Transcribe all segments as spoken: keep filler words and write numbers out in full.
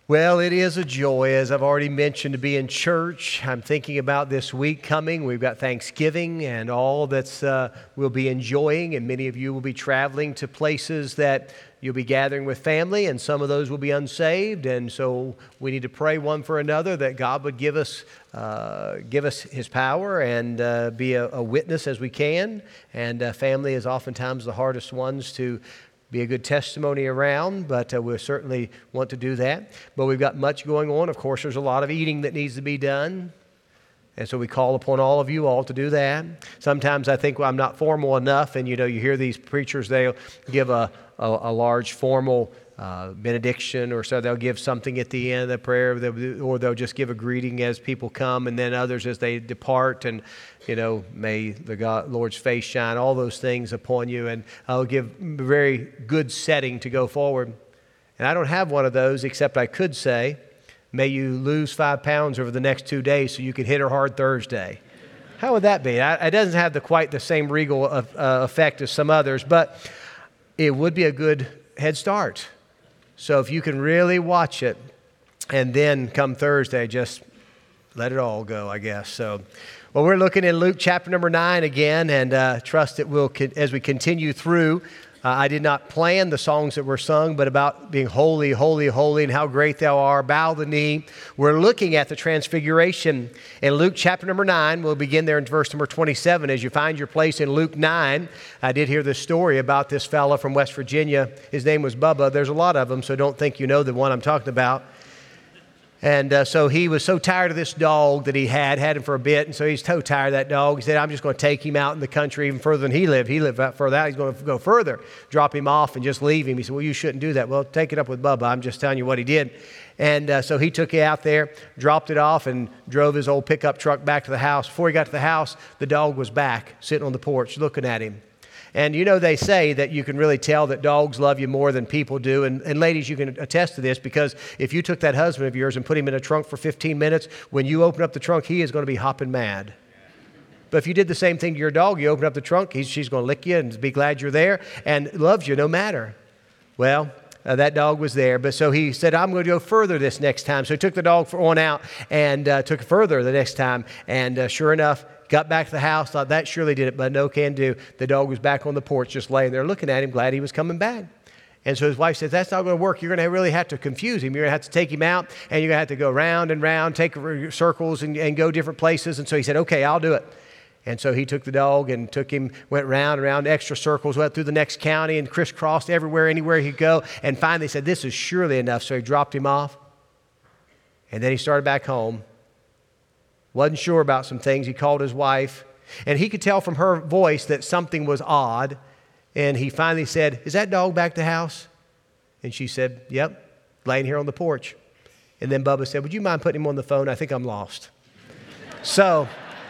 Well, it is a joy, as I've already mentioned, to be in church. I'm thinking about this week coming. We've got Thanksgiving and all that's uh, we'll be enjoying, and many of you will be traveling to places that you'll be gathering with family, and some of those will be unsaved. And so we need to pray one for another that God would give us uh, give us His power and uh, be a, a witness as we can. And uh, family is oftentimes the hardest ones to be a good testimony around, but uh, we certainly want to do that. But we've got much going on. Of course, there's a lot of eating that needs to be done. And so we call upon all of you all to do that. Sometimes I think well, I'm not formal enough, and you know, you hear these preachers, they'll give a, a, a large formal uh, benediction, or so they'll give something at the end of the prayer, or they'll just give a greeting as people come, and then others as they depart, and you know, may the God, Lord's face shine, all those things upon you, and I'll give a very good setting to go forward. And I don't have one of those, except I could say, may you lose five pounds over the next two days so you can hit her hard Thursday. How would that be? I, it doesn't have the, quite the same regal uh, effect as some others, but it would be a good head start. So if you can really watch it, and then come Thursday, just let it all go, I guess. So, well, we're looking in Luke chapter number nine again, and uh, trust that we'll, as we continue through, Uh, I did not plan the songs that were sung, but about being holy, holy, holy, and how great thou art, bow the knee. We're looking at the transfiguration in Luke chapter number nine. We'll begin there in verse number twenty-seven. As you find your place in Luke nine, I did hear this story about this fella from West Virginia. His name was Bubba. There's a lot of them, so don't think you know the one I'm talking about. And uh, so he was so tired of this dog that he had, had him for a bit, and so he's so tired of that dog. He said, I'm just going to take him out in the country even further than he lived. He lived out further out. He's going to go further, drop him off and just leave him. He said, well, you shouldn't do that. Well, take it up with Bubba. I'm just telling you what he did. And uh, so he took it out there, dropped it off, and drove his old pickup truck back to the house. Before he got to the house, the dog was back, sitting on the porch, looking at him. And you know, they say that you can really tell that dogs love you more than people do. And, and ladies, you can attest to this, because if you took that husband of yours and put him in a trunk for fifteen minutes, when you open up the trunk, he is going to be hopping mad. But if you did the same thing to your dog, you open up the trunk, he's, she's going to lick you and be glad you're there and loves you no matter. Well, Uh, that dog was there, but so he said, I'm going to go further this next time. So he took the dog for on out and uh, took it further the next time. And uh, sure enough, got back to the house, thought that surely did it, but no can do. The dog was back on the porch just laying there looking at him, glad he was coming back. And so his wife said, that's not going to work. You're going to really have to confuse him. You're going to have to take him out, and you're going to have to go round and round, take circles and, and go different places. And so he said, okay, I'll do it. And so he took the dog and took him, went round and round, extra circles, went through the next county and crisscrossed everywhere, anywhere he'd go. And finally said, this is surely enough. So he dropped him off. And then he started back home. Wasn't sure about some things. He called his wife. And he could tell from her voice that something was odd. And he finally said, is that dog back to the house? And she said, yep, laying here on the porch. And then Bubba said, would you mind putting him on the phone? I think I'm lost. So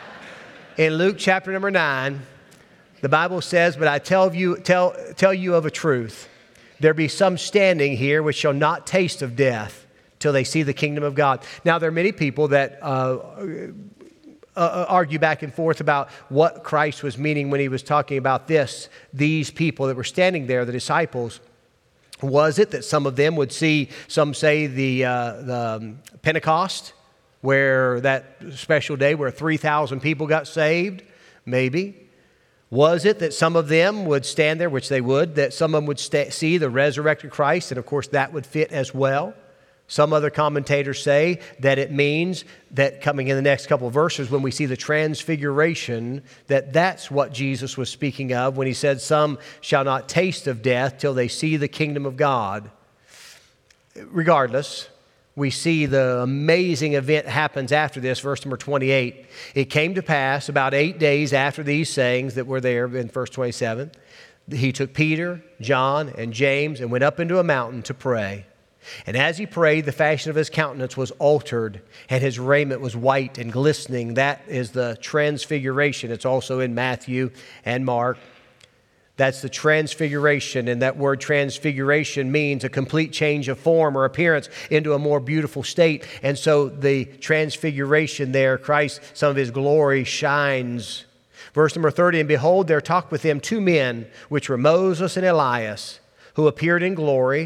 in Luke chapter number nine, the Bible says, but I tell you, tell, tell you of a truth. There be some standing here which shall not taste of death till they see the kingdom of God. Now, there are many people that uh, uh, argue back and forth about what Christ was meaning when he was talking about this. These people that were standing there, the disciples, was it that some of them would see, some say the, uh, the um, Pentecost, where that special day where three thousand people got saved? Maybe. Was it that some of them would stand there, which they would, that some of them would st- see the resurrected Christ, and of course that would fit as well? Some other commentators say that it means that coming in the next couple of verses, when we see the transfiguration, that that's what Jesus was speaking of when he said, some shall not taste of death till they see the kingdom of God. Regardless, we see the amazing event happens after this, verse number twenty-eight. It came to pass about eight days after these sayings that were there in verse twenty-seven, he took Peter, John, and James and went up into a mountain to pray. And as he prayed, the fashion of his countenance was altered, and his raiment was white and glistening. That is the transfiguration. It's also in Matthew and Mark. That's the transfiguration, and that word transfiguration means a complete change of form or appearance into a more beautiful state. And so the transfiguration there, Christ, some of his glory shines. Verse number thirty, and behold, there talked with him two men, which were Moses and Elias, who appeared in glory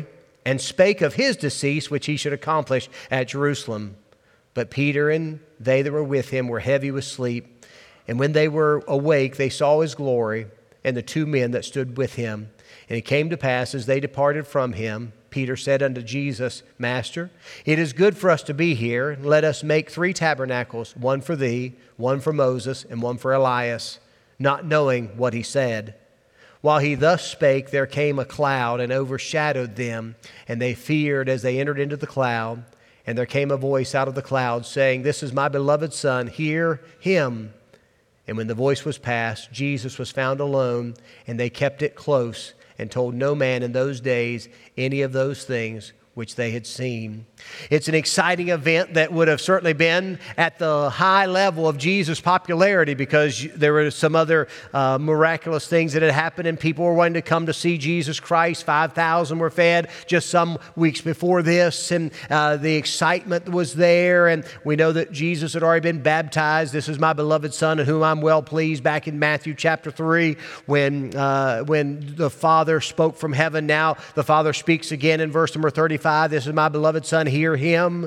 and spake of his decease, which he should accomplish at Jerusalem. But Peter and they that were with him were heavy with sleep. And when they were awake, they saw his glory, and the two men that stood with him. And it came to pass, as they departed from him, Peter said unto Jesus, Master, it is good for us to be here. Let us make three tabernacles, one for thee, one for Moses, and one for Elias, not knowing what he said. While he thus spake, there came a cloud and overshadowed them, and they feared as they entered into the cloud. And there came a voice out of the cloud, saying, This is my beloved Son, hear him. And when the voice was past, Jesus was found alone, and they kept it close, and told no man in those days any of those things which they had seen. It's an exciting event that would have certainly been at the high level of Jesus' popularity, because there were some other uh, miraculous things that had happened and people were wanting to come to see Jesus Christ. five thousand were fed just some weeks before this, and uh, the excitement was there, and we know that Jesus had already been baptized. This is my beloved Son in whom I'm well pleased, back in Matthew chapter three, when, uh, when the Father spoke from heaven. Now the Father speaks again in verse number thirty-five. This is my beloved Son, hear him.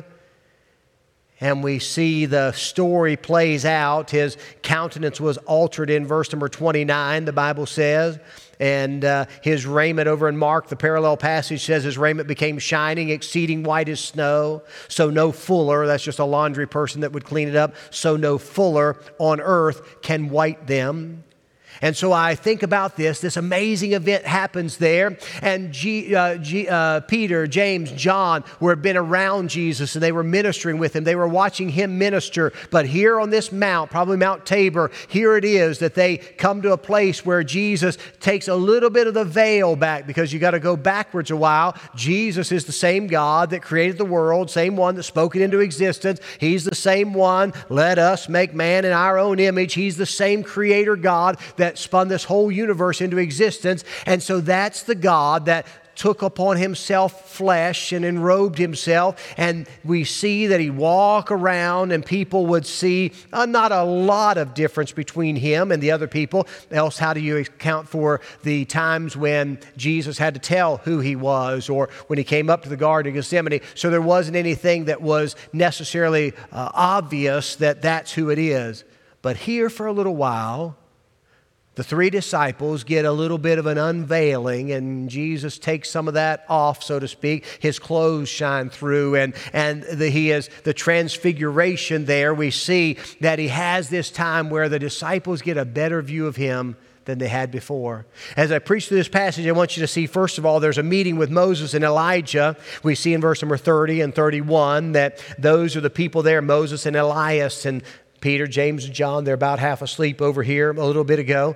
And we see the story plays out. His countenance was altered in verse number twenty-nine, the Bible says. And uh, his raiment, over in Mark, the parallel passage says his raiment became shining, exceeding white as snow. So no fuller, that's just a laundry person that would clean it up, so no fuller on earth can white them. And so I think about this, this amazing event happens there, and G, uh, G, uh, Peter, James, John were been around Jesus, and they were ministering with him. They were watching him minister. But here on this mount, probably Mount Tabor, here it is that they come to a place where Jesus takes a little bit of the veil back, because you got to go backwards a while. Jesus is the same God that created the world, same one that spoke it into existence. He's the same one, let us make man in our own image. He's the same creator God that that spun this whole universe into existence. And so that's the God that took upon himself flesh and enrobed himself. And we see that he'd walk around, and people would see uh, not a lot of difference between him and the other people. Else, how do you account for the times when Jesus had to tell who he was, or when he came up to the Garden of Gethsemane? So there wasn't anything that was necessarily uh, obvious that that's who it is. But here for a little while, the three disciples get a little bit of an unveiling, and Jesus takes some of that off, so to speak. His clothes shine through, and, and the, he is the transfiguration there. We see that he has this time where the disciples get a better view of him than they had before. As I preach through this passage, I want you to see, first of all, there's a meeting with Moses and Elijah. We see in verse number thirty and thirty-one that those are the people there, Moses and Elias, and Peter, James, and John, they're about half asleep over here a little bit ago.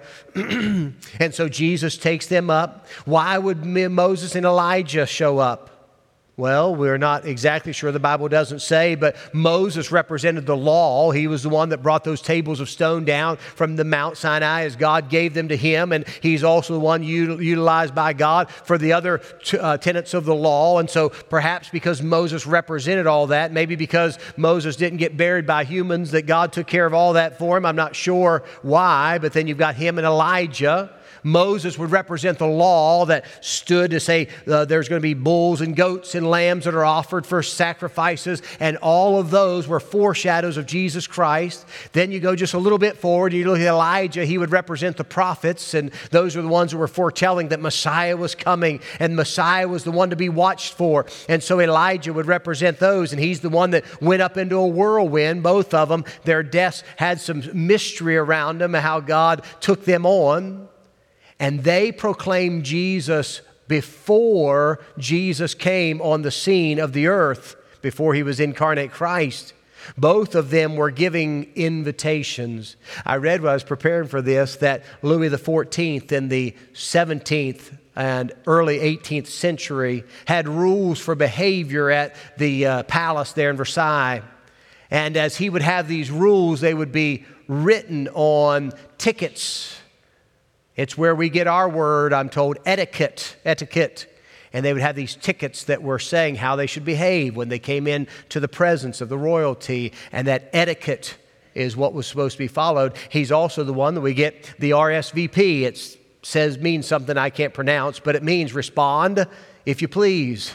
And so Jesus takes them up. Why would Moses and Elijah show up? Well, we're not exactly sure. The Bible doesn't say, but Moses represented the law. He was the one that brought those tables of stone down from the Mount Sinai as God gave them to him. And he's also the one utilized by God for the other t- uh, tenets of the law. And so perhaps because Moses represented all that, maybe because Moses didn't get buried by humans, that God took care of all that for him. I'm not sure why, but then you've got him and Elijah. Moses would represent the law that stood to say uh, there's going to be bulls and goats and lambs that are offered for sacrifices, and all of those were foreshadows of Jesus Christ. Then you go just a little bit forward, you look at Elijah, he would represent the prophets, and those are the ones who were foretelling that Messiah was coming, and Messiah was the one to be watched for. And so Elijah would represent those, and he's the one that went up into a whirlwind. Both of them, their deaths had some mystery around them, how God took them on. And they proclaimed Jesus before Jesus came on the scene of the earth, before he was incarnate Christ. Both of them were giving invitations. I read when I was preparing for this that Louis the fourteenth in the seventeenth and early eighteenth century had rules for behavior at the uh, palace there in Versailles. And as he would have these rules, they would be written on tickets. It's where we get our word, I'm told, etiquette, etiquette. And they would have these tickets that were saying how they should behave when they came in to the presence of the royalty. And that etiquette is what was supposed to be followed. He's also the one that we get the R S V P. It says, means something I can't pronounce, but it means respond if you please.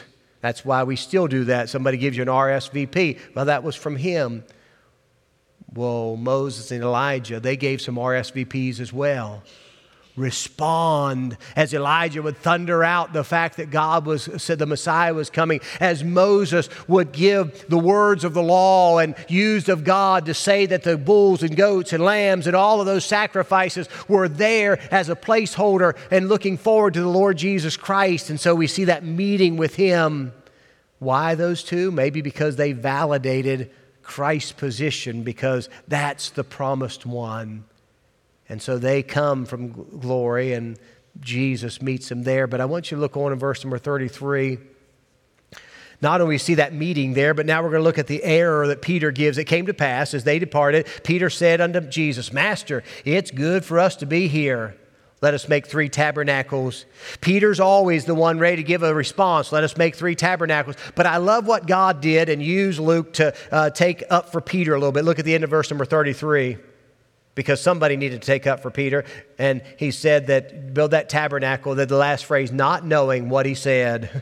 That's why we still do that. Somebody gives you an R S V P. Well, that was from him. Well, Moses and Elijah, they gave some R S V Ps as well. Respond as Elijah would thunder out the fact that God was said the Messiah was coming, as Moses would give the words of the law and used of God to say that the bulls and goats and lambs and all of those sacrifices were there as a placeholder and looking forward to the Lord Jesus Christ. And so we see that meeting with him. Why those two? Maybe because they validated Christ's position, because that's the promised one. And so they come from glory, and Jesus meets them there. But I want you to look on in verse number thirty-three. Not only see that meeting there, but now we're going to look at the error that Peter gives. It came to pass, as they departed, Peter said unto Jesus, Master, it's good for us to be here. Let us make three tabernacles. Peter's always the one ready to give a response. Let us make three tabernacles. But I love what God did and used Luke to uh, take up for Peter a little bit. Look at the end of verse number thirty-three. Because somebody needed to take up for Peter. And he said that, build that tabernacle, that the last phrase, not knowing what he said.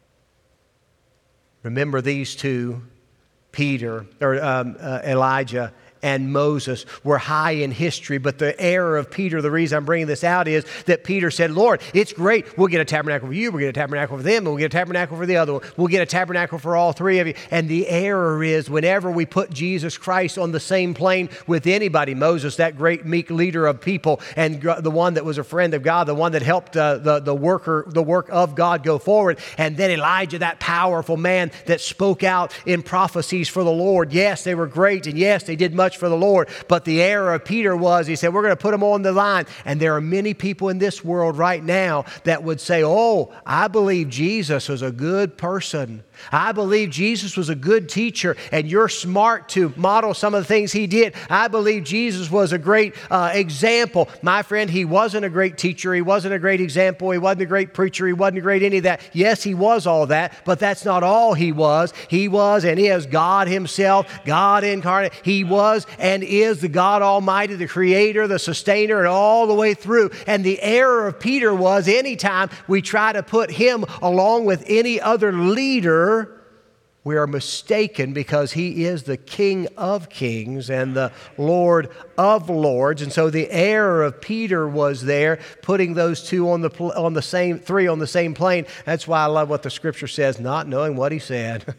Remember these two, Peter, or um, uh, Elijah and Moses, were high in history. But the error of Peter, the reason I'm bringing this out is that Peter said, Lord, it's great. We'll get a tabernacle for you. We'll get a tabernacle for them. And we'll get a tabernacle for the other one. We'll get a tabernacle for all three of you. And the error is whenever we put Jesus Christ on the same plane with anybody, Moses, that great meek leader of people, and the one that was a friend of God, the one that helped uh, the, the worker, the work of God go forward. And then Elijah, that powerful man that spoke out in prophecies for the Lord. Yes, they were great. And yes, they did much for the Lord. But the error of Peter was, he said, we're going to put them on the line. And there are many people in this world right now that would say, oh, I believe Jesus was a good person. I believe Jesus was a good teacher, and you're smart to model some of the things he did. I believe Jesus was a great uh, example. My friend, he wasn't a great teacher. He wasn't a great example. He wasn't a great preacher. He wasn't a great any of that. Yes, he was all that, but that's not all he was. He was and is God himself, God incarnate. He was and is the God Almighty, the creator, the sustainer, and all the way through. And the error of Peter was anytime we try to put him along with any other leader, we are mistaken, because he is the King of kings and the Lord of lords. And so the error of Peter was there, putting those two on the on the same three on the same plane. That's why I love what the Scripture says, not knowing what he said.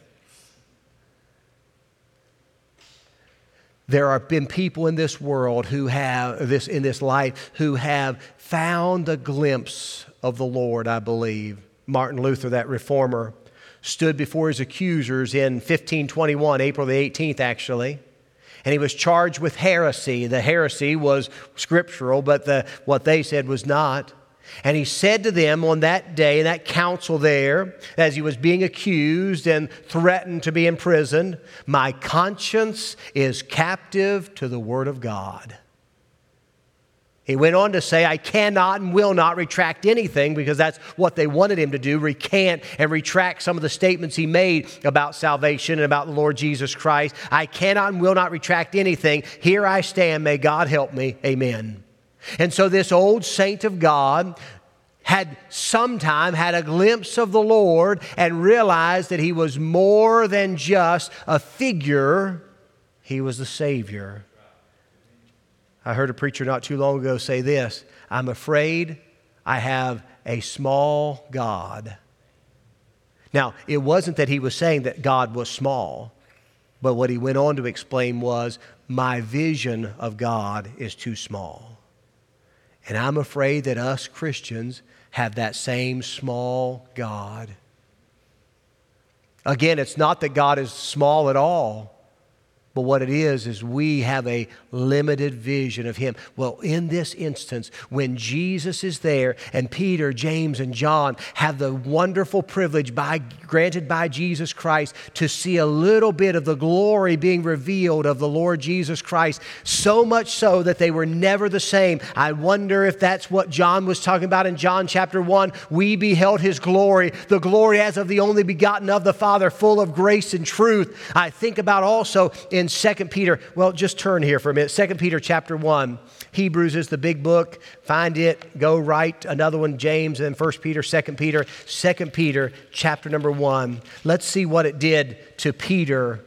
There have been people in this world who have this in this life who have found a glimpse of the Lord, I believe. Martin Luther, that reformer, stood before his accusers in fifteen twenty-one, April the eighteenth actually, and he was charged with heresy. The heresy was scriptural, but the, what they said was not. And he said to them on that day, in that council there, as he was being accused and threatened to be imprisoned, my conscience is captive to the Word of God. He went on to say, I cannot and will not retract anything, because that's what they wanted him to do, recant and retract some of the statements he made about salvation and about the Lord Jesus Christ. I cannot and will not retract anything. Here I stand. May God help me. Amen. And so this old saint of God had sometime had a glimpse of the Lord and realized that he was more than just a figure. He was the Savior. I heard a preacher not too long ago say this, I'm afraid I have a small God. Now, it wasn't that he was saying that God was small, but what he went on to explain was, my vision of God is too small. And I'm afraid that us Christians have that same small God. Again, it's not that God is small at all. But what it is, is we have a limited vision of Him. Well, in this instance, when Jesus is there and Peter, James, and John have the wonderful privilege by, granted by Jesus Christ to see a little bit of the glory being revealed of the Lord Jesus Christ, so much so that they were never the same. I wonder if that's what John was talking about in John chapter one. We beheld His glory, the glory as of the only begotten of the Father, full of grace and truth. I think about also in in Second Peter. Well, just turn here for a minute. Second Peter chapter one. Hebrews is the big book. Find it. Go write another one, James, and then First Peter, Second Peter. Second Peter chapter number one. Let's see what it did to Peter.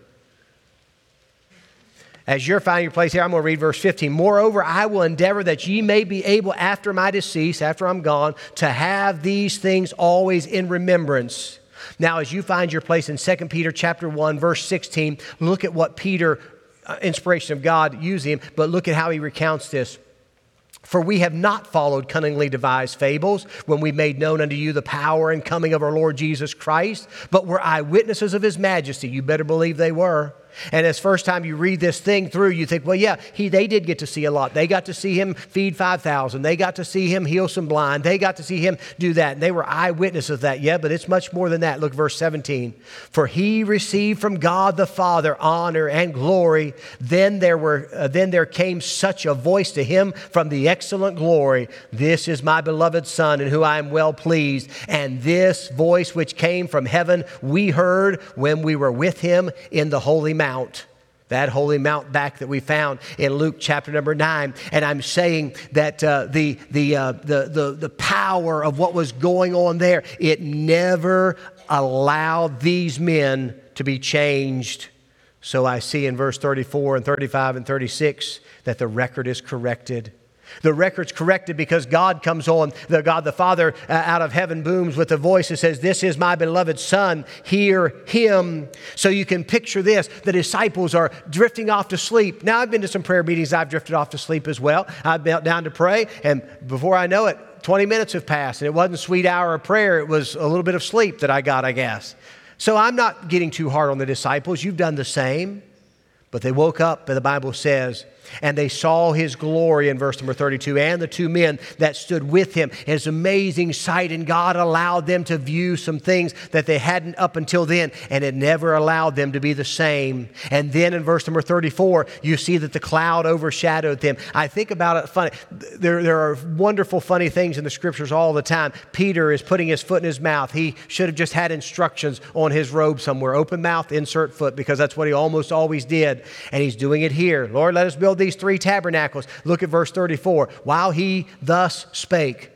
As you're finding your place here, I'm going to read verse fifteen. Moreover, I will endeavor that ye may be able after my decease, after I'm gone, to have these things always in remembrance. Now, as you find your place in Second Peter chapter one, verse sixteen, look at what Peter, uh, inspiration of God, used him, but look at how he recounts this. For we have not followed cunningly devised fables when we made known unto you the power and coming of our Lord Jesus Christ, but were eyewitnesses of his majesty. You better believe they were. And as first time you read this thing through, you think, well, yeah, he, they did get to see a lot. They got to see him feed five thousand. They got to see him heal some blind. They got to see him do that. And they were eyewitnesses of that. Yeah, but it's much more than that. Look, verse seventeen. For he received from God the Father honor and glory. Then there were, uh, then there came such a voice to him from the excellent glory. This is my beloved Son, in whom I am well pleased. And this voice which came from heaven, we heard when we were with him in the holy mount, that holy mount back that we found in Luke chapter number nine. And I'm saying that uh, the, the, uh, the, the, the power of what was going on there, it never allowed these men to be changed. So I see in verse thirty-four and thirty-five and thirty-six that the record is corrected. The record's corrected because God comes on, the God the Father uh, out of heaven booms with a voice that says, this is my beloved Son, hear him. So you can picture this. The disciples are drifting off to sleep. Now, I've been to some prayer meetings. I've drifted off to sleep as well. I've been down to pray, and before I know it, twenty minutes have passed, and it wasn't a sweet hour of prayer. It was a little bit of sleep that I got, I guess. So I'm not getting too hard on the disciples. You've done the same. But they woke up, and the Bible says, and they saw his glory in verse number thirty-two, and the two men that stood with him. It's an amazing sight, and God allowed them to view some things that they hadn't up until then, and it never allowed them to be the same. And then in verse number thirty-four, you see that the cloud overshadowed them. I think about it funny. There, there are wonderful, funny things in the Scriptures all the time. Peter is putting his foot in his mouth. He should have just had instructions on his robe somewhere. Open mouth, insert foot, because that's what he almost always did. And he's doing it here. Lord, let us build these three tabernacles. Look at verse thirty-four. While he thus spake,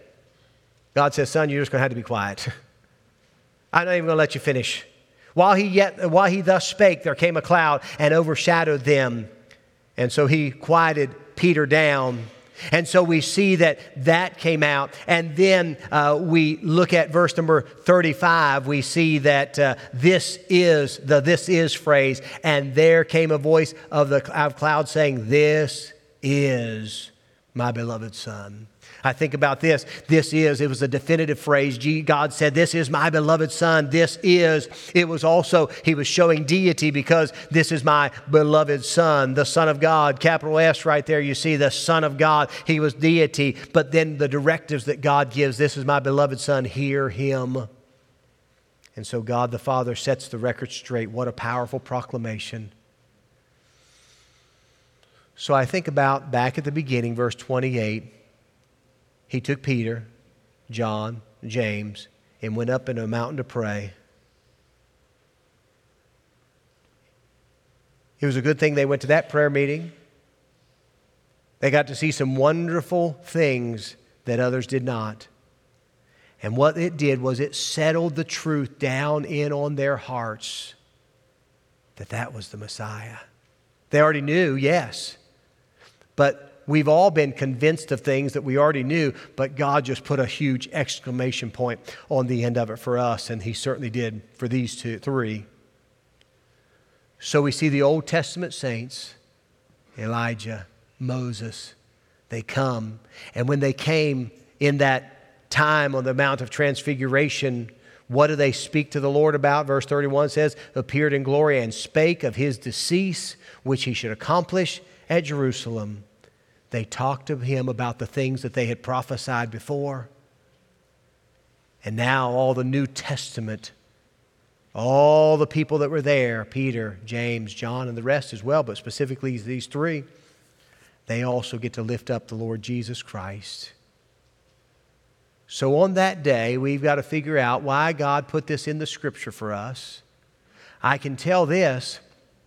God says, son, you're just going to have to be quiet. I'm not even going to let you finish. While he yet, while he thus spake, there came a cloud and overshadowed them. And so he quieted Peter down. And so we see that that came out. And then uh, we look at verse number thirty-five. We see that uh, this is the this is phrase. And there came a voice of the of cloud saying, this is my beloved Son. I think about this. This is, it was a definitive phrase. God said, this is my beloved Son. This is, it was also, he was showing deity because this is my beloved Son, the Son of God. Capital S right there, you see the Son of God. He was deity. But then the directives that God gives, this is my beloved Son, hear him. And so God the Father sets the record straight. What a powerful proclamation. So I think about back at the beginning, verse twenty-eight. He took Peter, John, James, and went up into a mountain to pray. It was a good thing they went to that prayer meeting. They got to see some wonderful things that others did not. And what it did was it settled the truth down in on their hearts that that was the Messiah. They already knew, yes. But we've all been convinced of things that we already knew, but God just put a huge exclamation point on the end of it for us, and he certainly did for these two, three. So we see the Old Testament saints, Elijah, Moses, they come. And when they came in that time on the Mount of Transfiguration, what do they speak to the Lord about? Verse thirty-one says, appeared in glory and spake of his decease, which he should accomplish at Jerusalem. They talked to him about the things that they had prophesied before. And now all the New Testament, all the people that were there, Peter, James, John, and the rest as well, but specifically these three, they also get to lift up the Lord Jesus Christ. So on that day, we've got to figure out why God put this in the Scripture for us. I can tell this,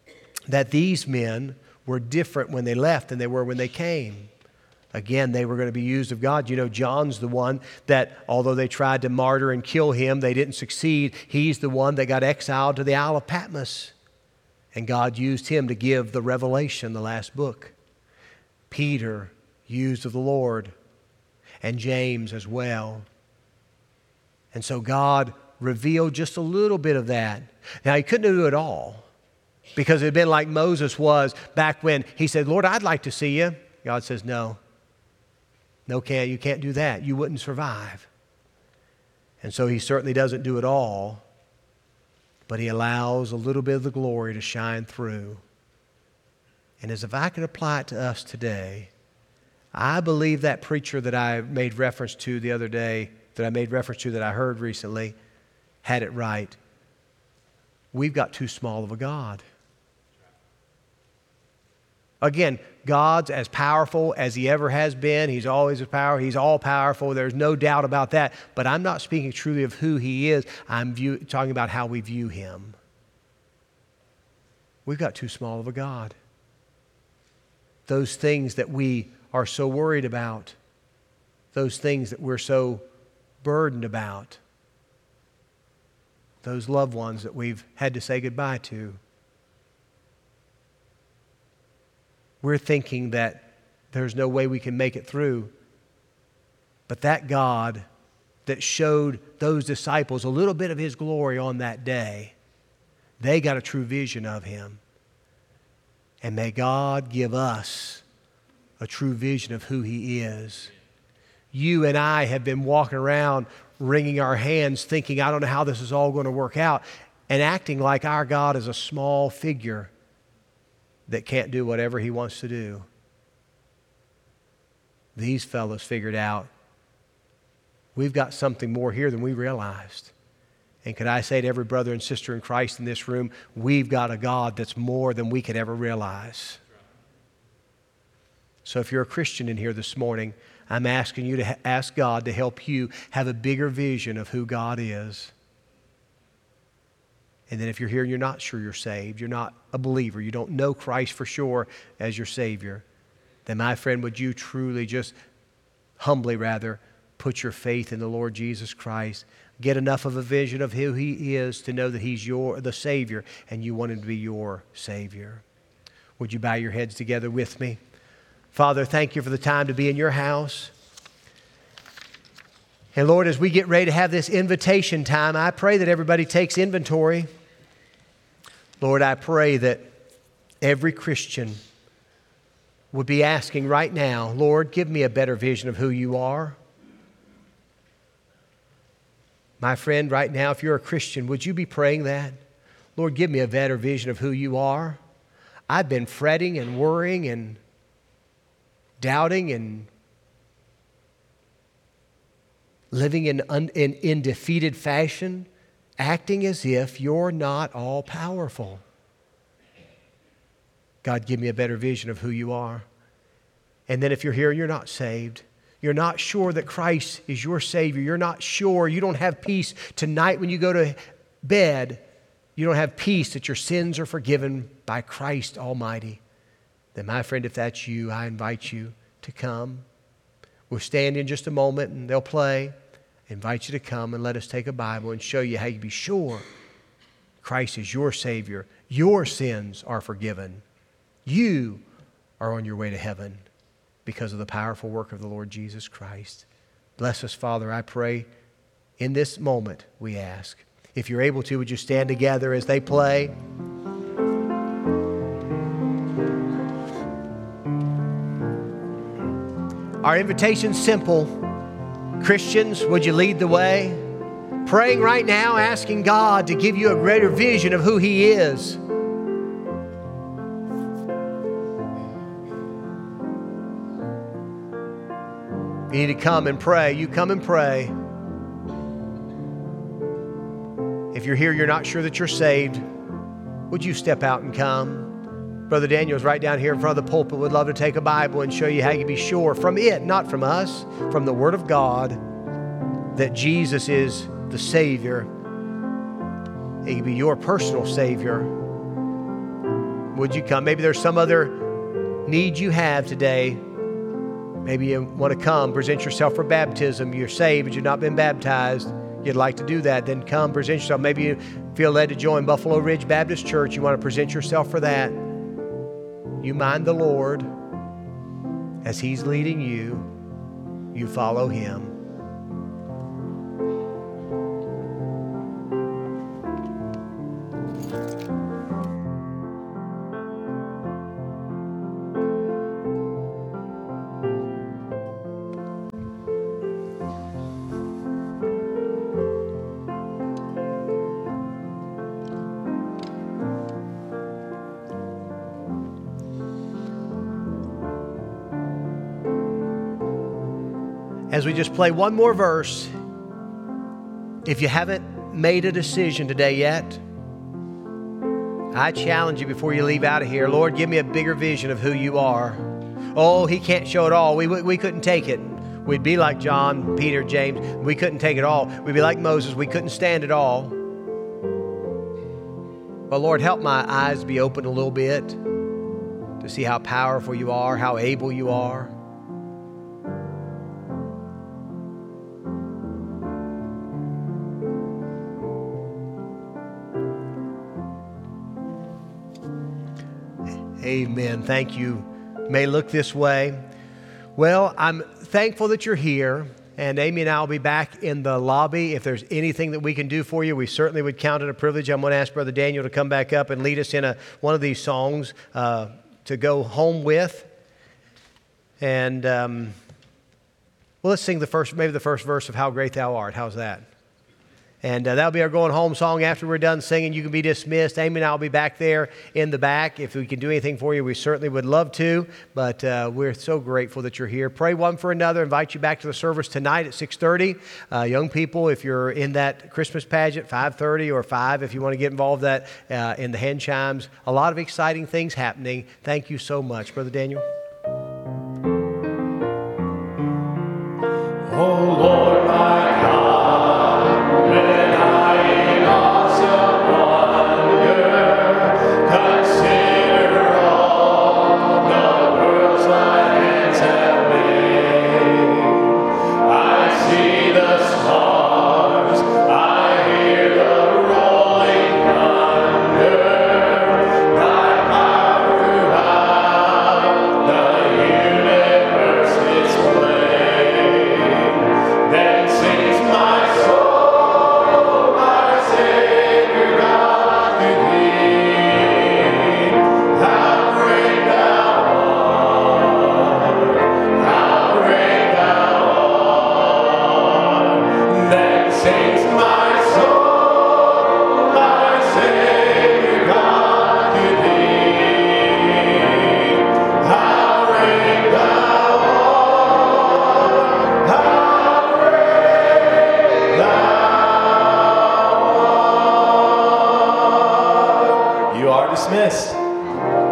that these men were different when they left than they were when they came. Again, they were going to be used of God. You know, John's the one that, although they tried to martyr and kill him, they didn't succeed. He's the one that got exiled to the Isle of Patmos. And God used him to give the Revelation, the last book. Peter, used of the Lord, and James as well. And so God revealed just a little bit of that. Now, he couldn't do it all, because it had been like Moses was back when he said, Lord, I'd like to see you. God says, no. No, can't, you can't do that. You wouldn't survive. And so he certainly doesn't do it all, but he allows a little bit of the glory to shine through. And as if I could apply it to us today, I believe that preacher that I made reference to the other day, that I made reference to that I heard recently, had it right. We've got too small of a God. Again, God's as powerful as He ever has been. He's always as powerful. He's all powerful. There's no doubt about that. But I'm not speaking truly of who He is. I'm view, talking about how we view Him. We've got too small of a God. Those things that we are so worried about, those things that we're so burdened about, those loved ones that we've had to say goodbye to, we're thinking that there's no way we can make it through. But that God that showed those disciples a little bit of His glory on that day, they got a true vision of Him. And may God give us a true vision of who He is. You and I have been walking around wringing our hands thinking, I don't know how this is all going to work out, and acting like our God is a small figure that can't do whatever He wants to do. These fellows figured out we've got something more here than we realized. And could I say to every brother and sister in Christ in this room, we've got a God that's more than we could ever realize. So if you're a Christian in here this morning, I'm asking you to ha- ask God to help you have a bigger vision of who God is. And then if you're here and you're not sure you're saved, you're not a believer, you don't know Christ for sure as your Savior, then my friend, would you truly just humbly rather put your faith in the Lord Jesus Christ, get enough of a vision of who He is to know that He's your the Savior and you want Him to be your Savior. Would you bow your heads together with me? Father, thank you for the time to be in your house. And Lord, as we get ready to have this invitation time, I pray that everybody takes inventory. Lord, I pray that every Christian would be asking right now, Lord, give me a better vision of who you are. My friend, right now, if you're a Christian, would you be praying that? Lord, give me a better vision of who you are. I've been fretting and worrying and doubting and living in, un, in, in defeated fashion, acting as if you're not all powerful. God, give me a better vision of who you are. And then if you're here and you're not saved, you're not sure that Christ is your Savior, you're not sure, you don't have peace tonight when you go to bed, you don't have peace that your sins are forgiven by Christ Almighty, then my friend, if that's you, I invite you to come. We'll stand in just a moment and they'll play. I invite you to come and let us take a Bible and show you how you can be sure Christ is your Savior. Your sins are forgiven. You are on your way to heaven because of the powerful work of the Lord Jesus Christ. Bless us, Father, I pray. In this moment, we ask. If you're able to, would you stand together as they play? Our invitation's simple. Christians, would you lead the way? Praying right now, asking God to give you a greater vision of who He is. You need to come and pray. You come and pray. If you're here, you're not sure that you're saved, would you step out and come? Brother Daniel's right down here in front of the pulpit would love to take a Bible and show you how you can be sure from it, not from us, from the Word of God, that Jesus is the Savior. He can be your personal Savior. would you come? Maybe there's some other need you have today. Maybe you want to come, present yourself for baptism. You're saved, but you've not been baptized. You'd like to do that, then come present yourself. Maybe you feel led to join Buffalo Ridge Baptist Church. You want to present yourself for that. You mind the Lord. As He's leading you, you follow Him. As we just play one more verse, if you haven't made a decision today yet, I challenge you before you leave out of here, Lord, give me a bigger vision of who you are. Oh, He can't show it all. We, we couldn't take it. We'd be like John, Peter, James. We couldn't take it all. We'd be like Moses. We couldn't stand it all. But Lord, help my eyes be open a little bit to see how powerful you are, how able you are. Amen. Thank you. May look this way. Well, I'm thankful that you're here. And Amy and I will be back in the lobby. If there's anything that we can do for you, we certainly would count it a privilege. I'm going to ask Brother Daniel to come back up and lead us in a, one of these songs uh, to go home with. And um, well, let's sing the first, maybe the first verse of How Great Thou Art. How's that? And uh, that'll be our going home song. After we're done singing, you can be dismissed. Amy and I will be back there in the back. If we can do anything for you, we certainly would love to. But uh, we're so grateful that you're here. Pray one for another. Invite you back to the service tonight at six thirty. Uh, young people, if you're in that Christmas pageant, five thirty or five, if you want to get involved that uh, in the hand chimes. A lot of exciting things happening. Thank you so much. Brother Daniel. Oh Lord, my God, when I in awesome wonder consider all the worlds my hands have made, I see the stars, I hear the rolling thunder, thy power throughout the universe display. Then sings my soul, my Savior God, to thee. How great thou art, how great thou art. Then sings my soul, my Savior God, to thee. How great thou art, how great thou art. You are dismissed.